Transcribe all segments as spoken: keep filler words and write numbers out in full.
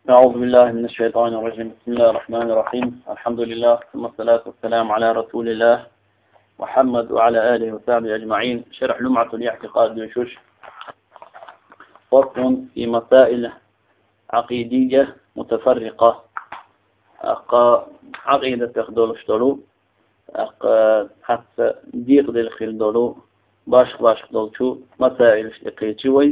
أعوذ بالله من الشيطان الرجيم. بسم الله الرحمن الرحيم. الحمد لله ثم الصلاة والسلام على رسول الله محمد وعلى آله وصحبه أجمعين. شرح لمعة الاعتقاد بشوش. فصل في مسائل عقيدية متفرقة. عقيدة تخدول اشترو حتى ديق دي الخيل دولو باش باش دولشو مسائل اشتقيتشوي.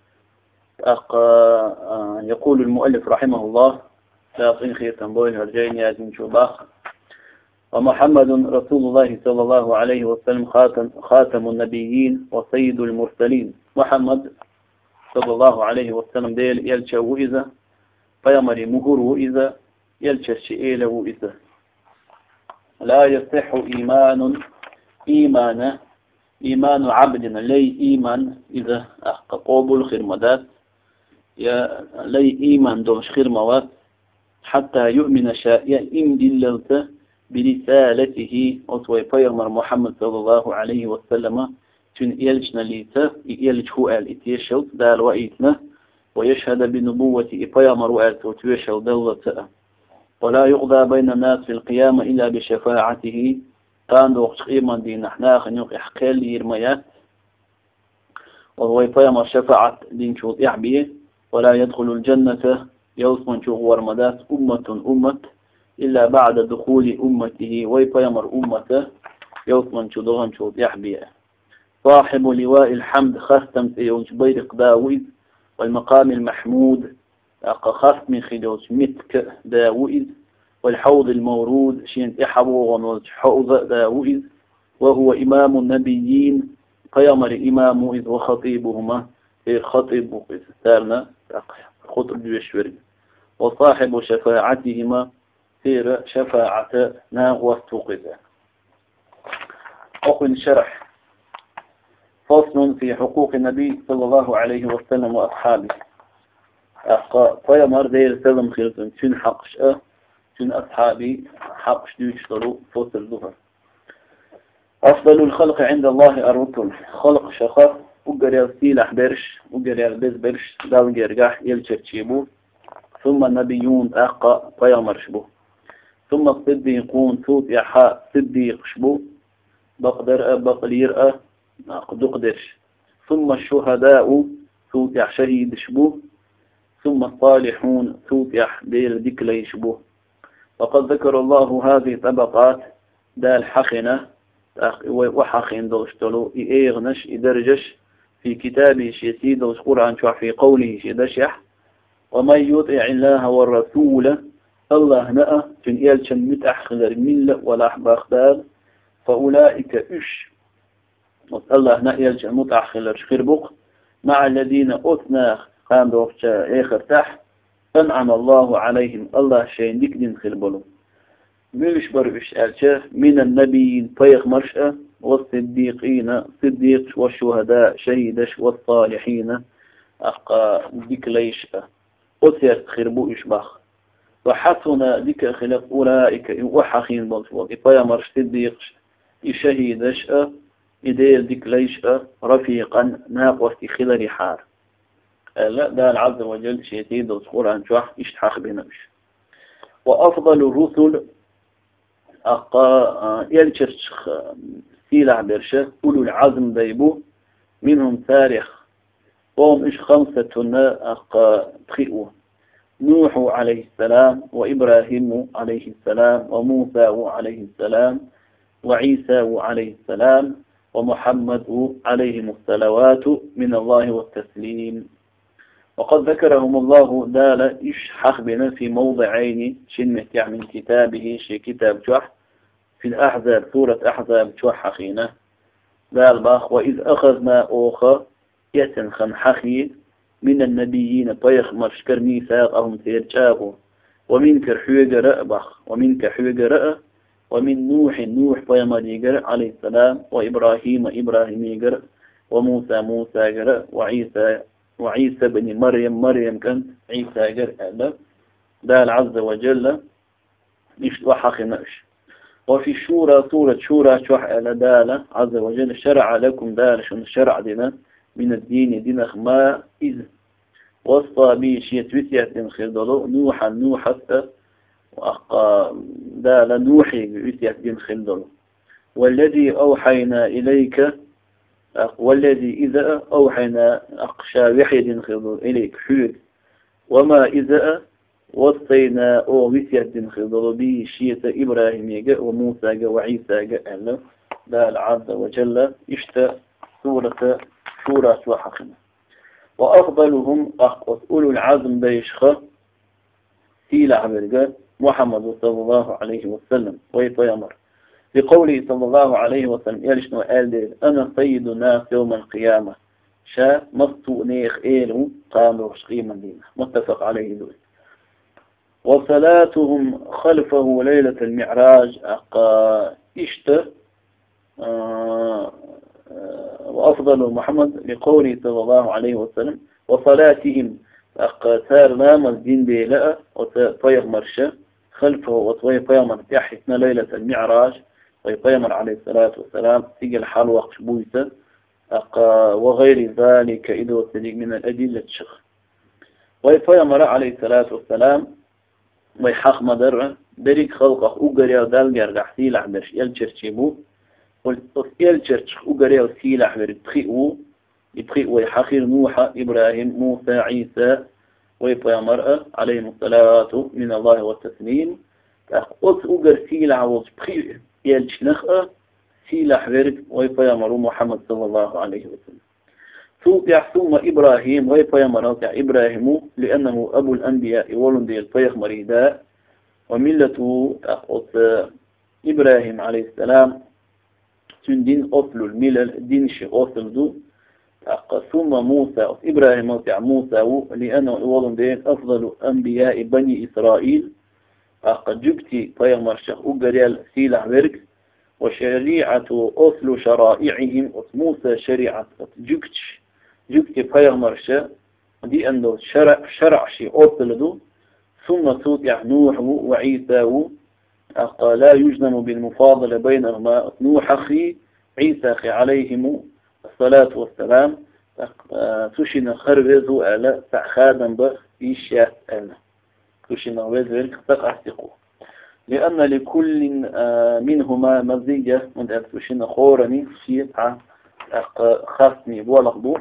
يقول المؤلف رحمه الله لا يطين خير تنبوي هرجين يازم شباخ. ومحمد رسول الله صلى الله عليه وسلم خاتم, خاتم النبيين وسيد المرسلين. محمد صلى الله عليه وسلم ديل يلشو إذا فيمر مهر إذا يلشى الشئيل إذا لا يصح إيمان إيمان إيمان عبدنا لي إيمان إذا قبول خرمدات يا لي إيمان دوش خرموات حتى يؤمن شاء إم دللت برسالته أطوي فيغمر محمد صلى الله عليه وسلم تن يلجنا ليتا يلج هو آل إتيشل دال وإيتنا ويشهد بنبوة فيغمر آل توتيشل دلتا ولا يقضى بين الناس في القيامة إلا بشفاعته كان دوغش إيمان دي نحناخ نيوك إحكال يرميات وهو فيغمر شفاعة دين شوط يعبيه ولا يدخل الجنة يوسمن شغور مدات أمة أمة إلا بعد دخول أمته ويفيمر أمته يوسمن شدوغن شوط يحبيه. صاحب لواء الحمد خستم سيونش بيرق داويد والمقام المحمود خستم خدوش متك داويد والحوض المورود شين إحبو ونوش حوض داويد وهو إمام النبيين فيمر إمام إذ وخطيبهما خطيب إستارنا خطب بشوري وصاحب شفاعتهما سير شفاعتنا واستوقظا. أخذ الشرح. فصل في حقوق النبي صلى الله عليه وسلم وأصحابه. فيمر دير سلم خلطن شن حقش أه شن أصحابي حقش ديشتروا فصل الظهر. أفضل الخلق عند الله الرسل. خلق شخص وقرير سيلح برش وقرير بز برش داون يرجح يلشتشيبو ثم النبيون أقا فيمر شبو ثم الصديقون صوت يحاء صديق شبو بقدر بقلير أقدقدرش ثم الشهداء صوت يح شهيد شبو ثم الصالحون صوت يح ديل ديكلي شبو. وقد ذكر الله هذه طبقات دال حخنة وحخين دوشتلو إيغنش إدرجش في كتابه شيسيد وقرآن شوح في قوله شيدشح ومن يطع الله والرسول الله نأى جن إيالشن متأخذر الملة ولا أحباخدار فأولئك إش الله نأى إيالشن متأخذر شخربق مع الذين أثنى قام دوشتا إيخر تحت أنعم الله عليهم الله شين ديك دين خربلو مش برش ألشه من النبيين فيغ مرشأ والصديقين صديق والشهداء شهيدش والصالحين أقا ديك ليش أثير خربو إشباخ وحسن ديك خلاف أولئك وحخين بالفوق فيغمر صديق شهيدش إدير ديك ليش رفيقا ناقوة خلال حار. لا ده العز وجل شيتيد وصورا شوح يشتحق بنمش. وأفضل الرسل أقا يلشرش سيلع برشة أولو العزم ديبو منهم تاريخ وهم إش خمسة أقا تخيئوا نوح عليه السلام وإبراهيم عليه السلام وموسى عليه السلام وعيسى عليه السلام ومحمد عليهم الصلوات من الله والتسليم. وقد ذكرهم الله دال إش حخبنا في موضعين شنمت يعني من كتابه شي كتاب جح في الأحزاب سورة أحزاب جح حخينا دال باخ وإذ أخذنا أوخا يتنخن حخي من النبيين طيخ مرشكر ميثاقهم سيرجابوا ومن كرحوغ رأبخ ومن كحوغ رأ ومن نوح نوح فيماليقر عليه السلام وإبراهيم إبراهيم يقر وموسى موسى قر وعيسى وعيسى بن مريم مريم كان عيسى قرأ دال عز وجل وحقناش. وفي الشورى سورة شورى شوح على دال عز وجل شرع لكم دال شن الشرع دينا من الدين دينخ ما إذ وصى بيشيت وسيات دين خلدلو نوحا نوحا وأقا دا لنوحي وسيات دين خلدلو والذي أوحينا إليك والذي إذا أوحينا أقشى وحي دين خلدلو إليك حيد وما إذا وصينا أو وسيات دين خلدلو بيشيت إبراهيم وموسى وعيسى أهلا دا العز وجل اشتى سورة سورة وحقنا وأفضلهم أولو العزم بيشخ سيلة عبرقة محمد صلى الله عليه وسلم ويطيمر بقوله صلى الله عليه وسلم يلشنو قال دير أنا سيد الناس يوم القيامة شا مصطو نيخ إيلو قاموا شقيما دينا متفق عليه دول وصلاتهم خلفه ليلة المعراج أقا اشت آه وأفضل محمد لقوله صلى الله عليه وسلم وصلاتهم أقتار نام الدين بيلاء وطيغ مرشا خلفه وطيغ تحتنا ليلة المعراج ويطيمر عليه الصلاة والسلام تيجي الحال وقت بويته وغير ذلك إذا وصديق من الأدلة الشخ ويطيمر عليه الصلاة والسلام ويحق مدر دريك خلقه أقريا دالجر رحسي لحبش يلشرشيبو واليلشرش أقريا وسي لحبر يبخئو يبخئو ويحخير نوح إبراهيم موسى عيسى ويطيمر عليهم الصلاة من الله والتسليم أقص أقر سي لحوز بخئو يلش نخأ سيلح ورد ويفيامر محمد صلى الله عليه وسلم توقع ثم إبراهيم ويفيامر إبراهيم لأنه أبو الأنبياء ولد يلفيخ مريداء وملته أقص إبراهيم عليه السلام تندين أصل الملل دينش أصل دو ثم موسى إبراهيم وتع موسى لأنه ولد أفضل أنبياء بني إسرائيل أقد جبتي فيغمر شخ أقريال سيلح ورق وشريعة أصل شرائعهم موسى شريعة جبتش جبتي فيغمر شخ دي أنه شرع, شرع شي أصل دو ثم صوت نوح وعيسى أقا لا يجنم بالمفاضلة بينهما نوح أخي عيسى أخي عليهم الصلاة والسلام تشين خربزو ألا فخادم بخ إيشيات ألا تشين وزرك تقعتقو لأن لكل منهما مزية من أفتشين خورني شيء خاصني بولغضو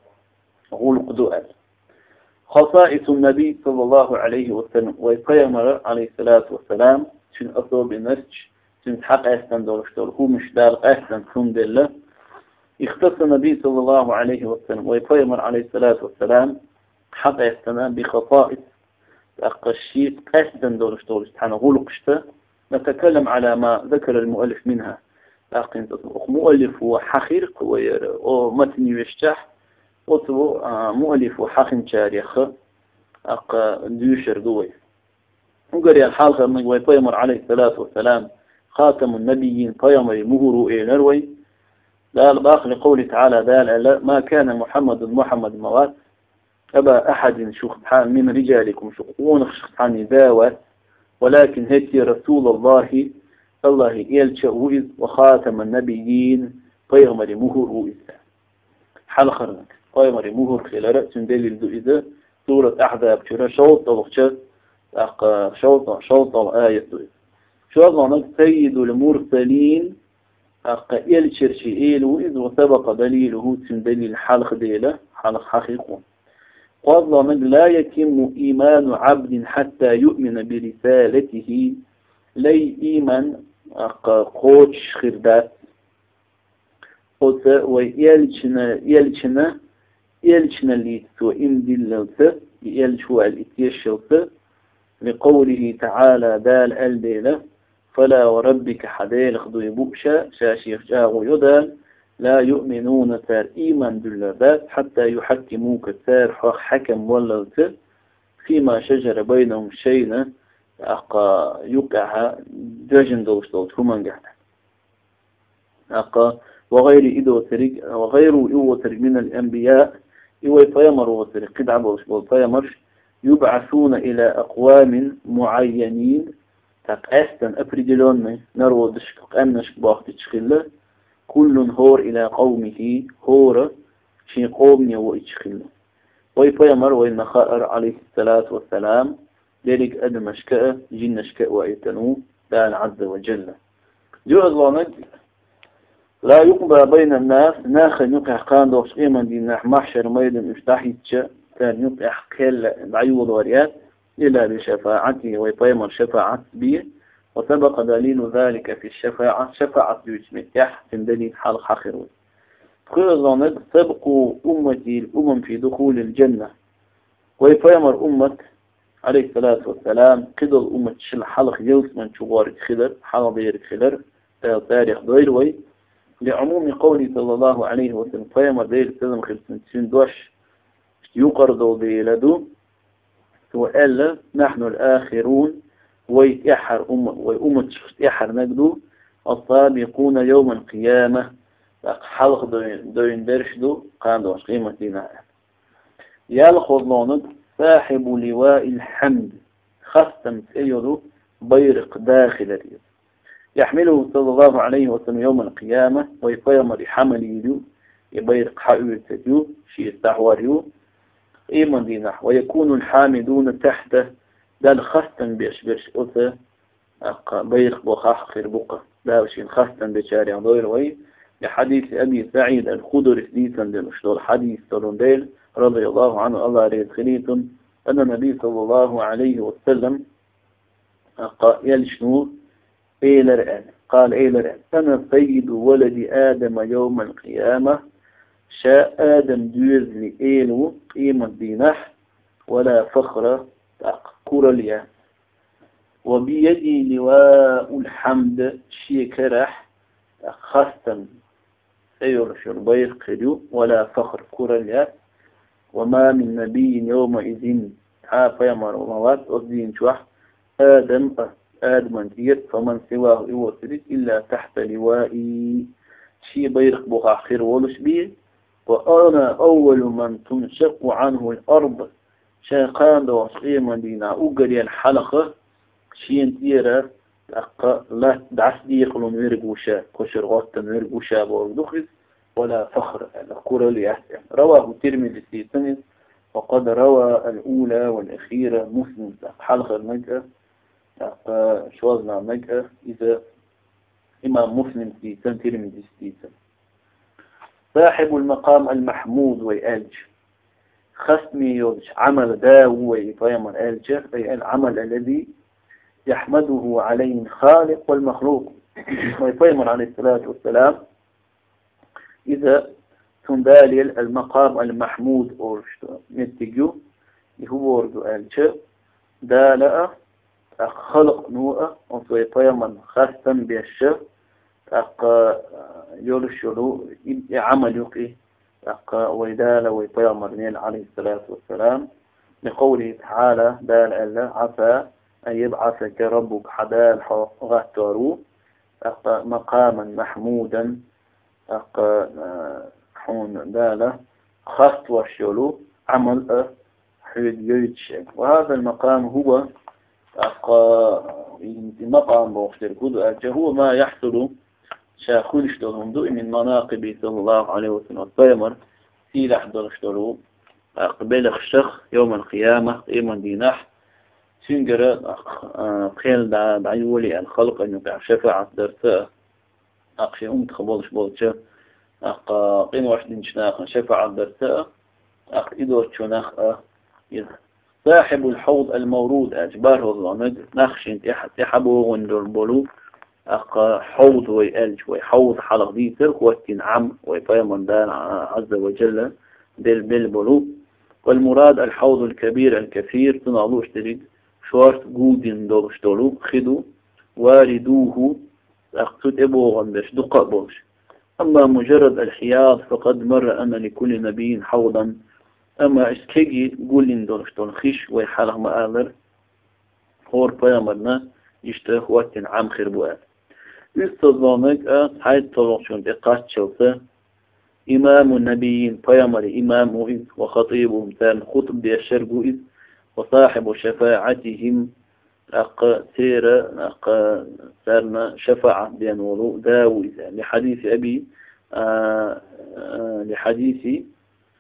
غلق دؤل خصائص النبي صلى الله عليه وسلم ويقيمر عليه الصلاة والسلام شن أصوب النسج شن حق أحسن دولشتول هو مش دار أحسن الحمد لله اختص النبي صلى الله عليه وسلم ويقيمر عليه الصلاة والسلام حق أحسن بخصائص أقشيت أحسن دولشتول سبحانه غلق شتا نتكلم على ما ذكر المؤلف منها لكن مؤلف وحخير ومتن يشتح وطو مؤلف وحخن تاريخ أق ديوشر دوي وقري الحالة من ويطيمر عليه الصلاة والسلام خاتم النبيين طيمر مهر إلى نروي لا الباخر لقوله تعالى ذال ما كان محمد محمد موات أبا أحد شخصان من رجالكم شخصون شخصان ذاوات ولكن هتي رسول الله الله يلشأ وخاتم النبيين طيمر مهر إذا حال خرنك طيمر مهر خلال رأس دليل ذو إذا سورة أحزاب شرا شوط وغشة أق شوط شوط الآية شوط سيد المرسلين أق يلشر شيء وإذ وسبق دليله دليل حلق ديله حلق حقيقون قال لا يتم إيمان عبد حتى يؤمن برسالته لي إيمان أق قوش خردات ويلشنا يلشنا يلشنا اللي تو إن دللت يلشوا الاتيشلت لقوله تعالى دال الديلة فلا وربك حديل خضي بؤشا شاشيخ جاغو يدال لا يؤمنون تار إيمان دلبات حتى يحكموك تار حكم وللت فيما شجر بينهم شينا أقا يقع جاجن دوشتوت همان قحنا أقا وغير إدو تريق وغير إدو تريق من الأنبياء إيوه طيمر وتريق قد عبوش طيمر يبعثون إلى أقوام معينين تقاستن أفريدلون نرو دشق أنش باخت تشخله كل هور إلى قومه هور شي قوم يو إتشخله ويبيمر وينخائر عليه الصلاة والسلام ذلك أدم أشكاء جن أشكاء وإتنو دان عز وجل جو أظلانك لا يقبى بين الناس ناخ يقع قان دوش إيمان دي ناح محشر ميدن اشتاحيتش كان يقع كل بعيوض وريات إلا بشفاعته ويبيمر شفاعة بيه وسبق دليل ذلك في الشفاعة شفاعة بيجمتيح في دليل حلق حخروي كل ظنك سبقوا أمتي الأمم في دخول الجنة ويبيمر أمة عليه الصلاة والسلام قدر أمة شل حلق جوس من شوارك خلر حلق ديرك خلر تاريخ دويلوي لعموم قوله صلى الله عليه وسلم فيمر دير سلم خلسنتين دوش يقرضوا ديلدو وقال نحن الآخرون ويحر أمة وأمة يحر نجدو السابقون يوم القيامة حلق دوين درشدو قام دوش قيمة دينا يالخذ لونك صاحب لواء الحمد خصم سيدو بيرق داخل اليد يحمله صلى الله عليه وسلم يوم القيامة ويقيم لحمل يدو يبيرق حقوة تدو شيء استحوار يو إيمان دينا ويكون الحامدون تحته دال خصم بيش بيش أثى بيرق بخاح خير بقى داوشين خصم بشارع ضير وي لحديث أبي سعيد الخدر حديثا للمشتول الحديث تلونديل رضي الله عنه الله عليه خليتم أن النبي صلى الله عليه وسلم قال شنو إيه الآن قال إيه الآن أنا سيد ولد آدم يوم القيامة شاء آدم دوز لإيلو قيمة دينح ولا فخر تأكر ليه وبيدي لواء الحمد شيكرح خاصة سير شربير قدو ولا فخر كر ليه وما من نبي يومئذ عاف يمر وموات أصدين شوح آدم آدم انتيت فمن سواه يوصلت إلا تحت لوائي شي بيرق بقى خير ولش بيه وأنا أول من تنشق عنه الأرض شاقان دو شيء دينا أقري الحلقة شي انتيرا لا دعس دي يقلون ويرقوشا كشر غوطا ويرقوشا بوردخل ولا فخر الكرة ليحسن رواه الترمذي في سنة وقد روى الأولى والأخيرة مسلم حلقة المجأة شوازنا مجأة إذا إمام مسلم في سنة ترمذي في سنة صاحب المقام المحمود ويألج خصمي يوجه عمل داو ويطيم الألج أي العمل الذي يحمده عليه الخالق والمخلوق ويطيم عليه الصلاة والسلام إذا تندالي المقام المحمود أورشتو نتيجو هو وردو ألج دالأ خلق نوء ويطيم خاصا بيشه أق يرشلو عمل يقي أق ويدال ويطيمر نيل عليه الصلاة والسلام لقوله تعالى دال ألا عفا أن يبعثك ربك حدال غترو أق مقاما محمودا أق حون دال خط وشلو عمل حيد يجشك وهذا المقام هو أق مقام بوفتر كدو هو ما يحصل شاخون اشتغلهم دو من مناقب صلى الله عليه وسلم الطيمر في لحظة اشتغلوا قبل الشخ يوم القيامة إيمان دينح سنجر قيل دعيولي الخلق أن يقع شفاعة درساء أقشي أم تخبولش بولشة أق قين واحد نشناق شفاعة درساء أق إدوش شناخ صاحب الحوض المورود أجباره الله نخش انتحب تحبه وندربولو أق حوض ويألج ويحوض حلق دي ترك واتنعم ويفيمن دان عز وجل دل بالبلو والمراد الحوض الكبير الكثير تنعلوش تريد شوارت قودين دولش دولو خدو واردوه أقصد إبو غندش دقاء بوش أما مجرد الحياض فقد مر أن لكل نبي حوضا أما إسكيجي قولين دولش دول خيش ويحلق مآذر هور فيمرنا يشتخ واتنعم خربوات يستظلمك حيث طلعشون إقاس شوفة إمام النبيين فيمر إمام إذ وخطيب مثال خطب دي الشرق إذ وصاحب شفاعتهم أق سير أق سارنا شفاعة بينولو داو إذا لحديث أبي آآ آآ لحديث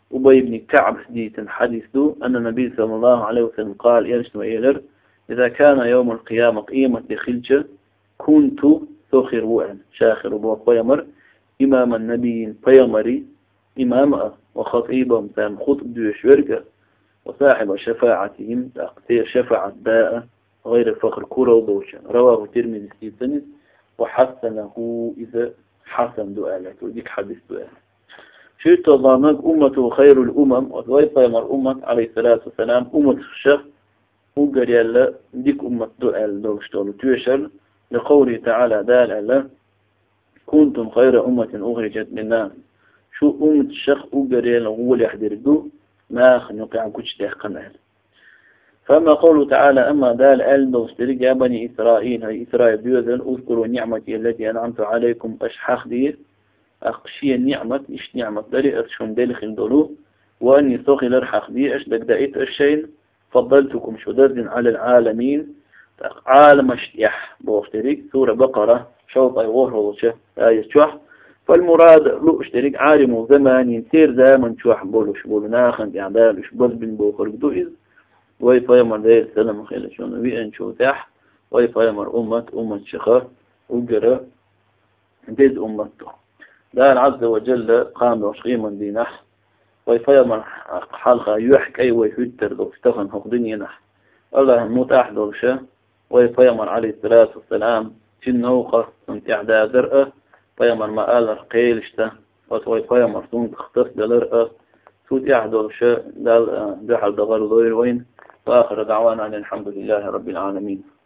أبي بن كعب حديث حديث دو أن النبي صلى الله عليه وسلم قال ينشتم إيلر إذا كان يوم القيامة قيمة خلجة كنت سخر وعن شاخر وبوقيمر إمام النبي بيمري إمام وخطيبهم سام خطب دوش ورقة وصاحب شفاعتهم تقتير شفاعة باء غير الفخر كورة وضوشا رواه الترمذي في سند وحسنه إذا حسن دؤالك وديك حديث دؤالك شيء تظنك أمته خير الأمم وضيطة يمر أمة عليه الصلاة والسلام أمة الشخص وقال يلا ديك أمة دؤال دوشتول توشل لقوله تعالى دال ألا كنتم خير أمة أخرجت من الناس شو أمة الشخص وقال يلا هو اللي يحضر الدو ما خنقع كتش تحقن أهل فما قوله تعالى أما دال أل دوسترق يا بني إسرائيل هاي إسرائيل بيوذن أذكروا نعمتي التي أنعمت عليكم أشحاخ دير أقشي النعمة إيش نعمة داري أرشون دالخل دولو وأني سوخي لرحق دي أش دقدائت الشيء فضلتكم شدد على العالمين عالم اشتيح بوسترق سورة بقرة شوط أيوه وشه آية شوح فالمراد لو اشترك عالم زمان ينتير زمن شوح بولو شبول ناخن إعدال شبول بن بوخر دوئز ويفايمر ذي السلام خيلة شو نبي أنشو تح ويفايمر أمة أمة شخص وقرأ ديد أمته ده العز وجل قام وشقيما دينح ويفايمر حلقة يحك أي ويفتر دو استغن حقدين ينح الله موت أحد ورشا ويفايمر عليه الصلاة والسلام تنوقف انت إعداد رأى فايمر ما آل رقيل اشتا ويفايمر سون تختص دلرأى سود أحد ورشا ده حل دغار ضير وين وآخر دعوانا أن الحمد لله رب العالمين.